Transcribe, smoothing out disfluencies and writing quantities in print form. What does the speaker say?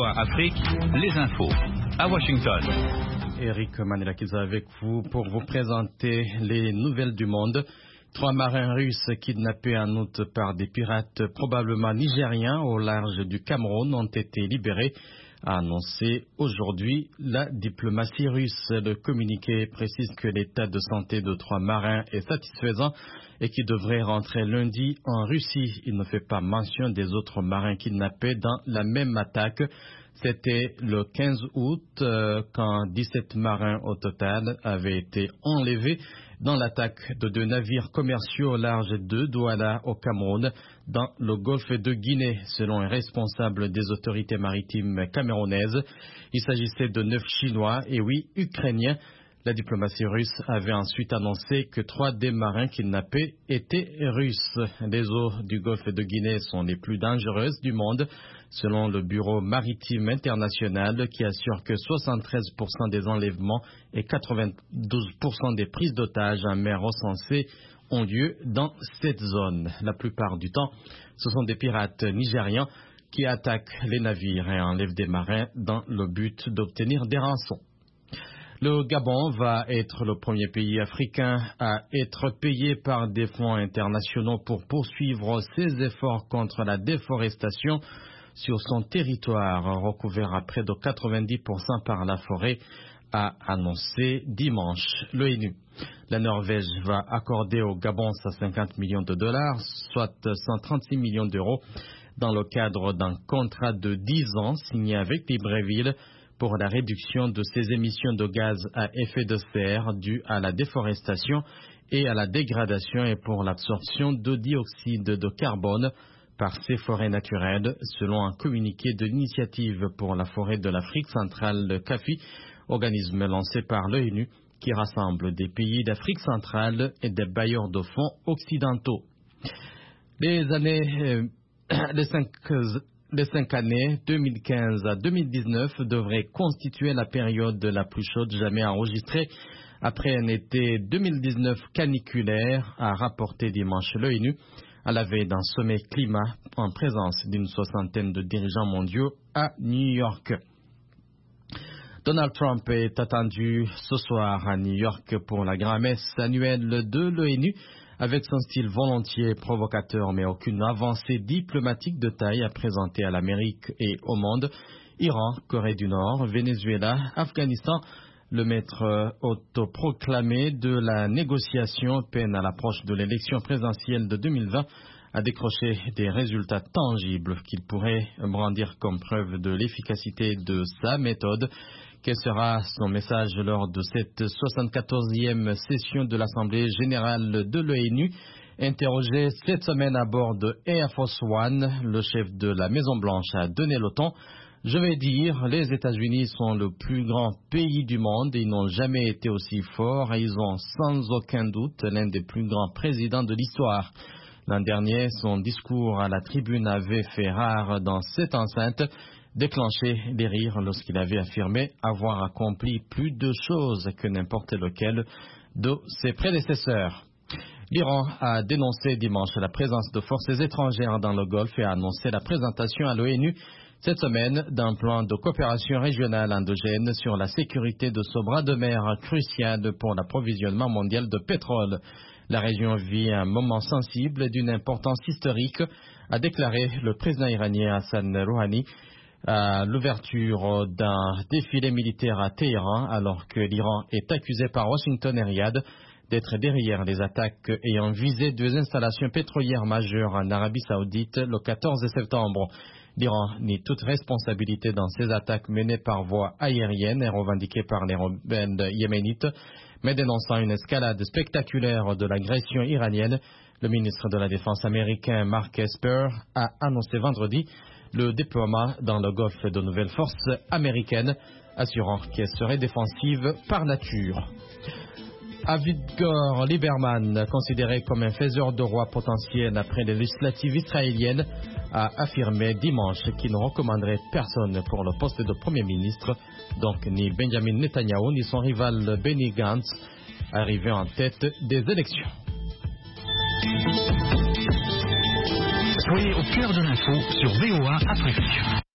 VOA Afrique, les infos. À Washington. Eric Manelakiza avec vous pour vous présenter les nouvelles du monde. 3 marins russes kidnappés en août par des pirates probablement nigériens au large du Cameroun ont été libérés, a annoncé aujourd'hui la diplomatie russe. Le communiqué précise que l'état de santé de 3 marins est satisfaisant et qu'ils devraient rentrer lundi en Russie. Il ne fait pas mention des autres marins kidnappés dans la même attaque. C'était le 15 août quand 17 marins au total avaient été enlevés dans l'attaque de 2 navires commerciaux au large de Douala au Cameroun, dans le golfe de Guinée, selon un responsable des autorités maritimes camerounaises. Il s'agissait de 9 Chinois et 8 Ukrainiens. La diplomatie russe avait ensuite annoncé que 3 des marins kidnappés étaient russes. Les eaux du golfe de Guinée sont les plus dangereuses du monde, selon le Bureau maritime international qui assure que 73% des enlèvements et 92% des prises d'otages en mer recensées ont lieu dans cette zone. La plupart du temps, ce sont des pirates nigérians qui attaquent les navires et enlèvent des marins dans le but d'obtenir des rançons. Le Gabon va être le premier pays africain à être payé par des fonds internationaux pour poursuivre ses efforts contre la déforestation sur son territoire, recouvert à près de 90% par la forêt, a annoncé dimanche l'ONU. La Norvège va accorder au Gabon 150 millions de dollars, soit 136 millions d'euros, dans le cadre d'un contrat de 10 ans signé avec Libreville pour la réduction de ses émissions de gaz à effet de serre dues à la déforestation et à la dégradation et pour l'absorption de dioxyde de carbone par ces forêts naturelles, selon un communiqué de l'initiative pour la forêt de l'Afrique centrale, le CAFI, organisme lancé par l'ONU qui rassemble des pays d'Afrique centrale et des bailleurs de fonds occidentaux. Les 5 années 2015 à 2019 devraient constituer la période la plus chaude jamais enregistrée après un été 2019 caniculaire, a rapporté dimanche l'ONU à la veille d'un sommet climat en présence d'une 60aine de dirigeants mondiaux à New York. Donald Trump est attendu ce soir à New York pour la grand-messe annuelle de l'ONU, avec son style volontiers provocateur mais aucune avancée diplomatique de taille à présenter à l'Amérique et au monde. Iran, Corée du Nord, Venezuela, Afghanistan, le maître autoproclamé de la négociation peine à l'approche de l'élection présidentielle de 2020 à décrocher des résultats tangibles qu'il pourrait brandir comme preuve de l'efficacité de sa méthode. Quel sera son message lors de cette 74e session de l'Assemblée générale de l'ONU? Interrogé cette semaine à bord de Air Force One, le chef de la Maison-Blanche a donné le ton. Je vais dire, les États-Unis sont le plus grand pays du monde. Ils n'ont jamais été aussi forts et ils ont sans aucun doute l'un des plus grands présidents de l'histoire. L'an dernier, son discours à la tribune avait fait rare dans cette enceinte, déclenché des rires lorsqu'il avait affirmé avoir accompli plus de choses que n'importe lequel de ses prédécesseurs. L'Iran a dénoncé dimanche la présence de forces étrangères dans le Golfe et a annoncé la présentation à l'ONU cette semaine d'un plan de coopération régionale endogène sur la sécurité de ce bras de mer crucial pour l'approvisionnement mondial de pétrole. La région vit un moment sensible d'une importance historique, a déclaré le président iranien Hassan Rouhani à l'ouverture d'un défilé militaire à Téhéran, alors que l'Iran est accusé par Washington et Riyad d'être derrière les attaques ayant visé 2 installations pétrolières majeures en Arabie Saoudite le 14 septembre. L'Iran nie toute responsabilité dans ces attaques menées par voie aérienne et revendiquées par les rebelles yéménites, mais dénonçant une escalade spectaculaire de l'agression iranienne. Le ministre de la Défense américain Mark Esper a annoncé vendredi le déploiement dans le Golfe de nouvelles forces américaines, assurant qu'elles seraient défensives par nature. Avigdor Lieberman, considéré comme un faiseur de roi potentiel après les législatives israéliennes, a affirmé dimanche qu'il ne recommanderait personne pour le poste de Premier ministre, donc ni Benjamin Netanyahu ni son rival Benny Gantz, arrivé en tête des élections. Soyez au cœur de l'info sur VOA Afrique.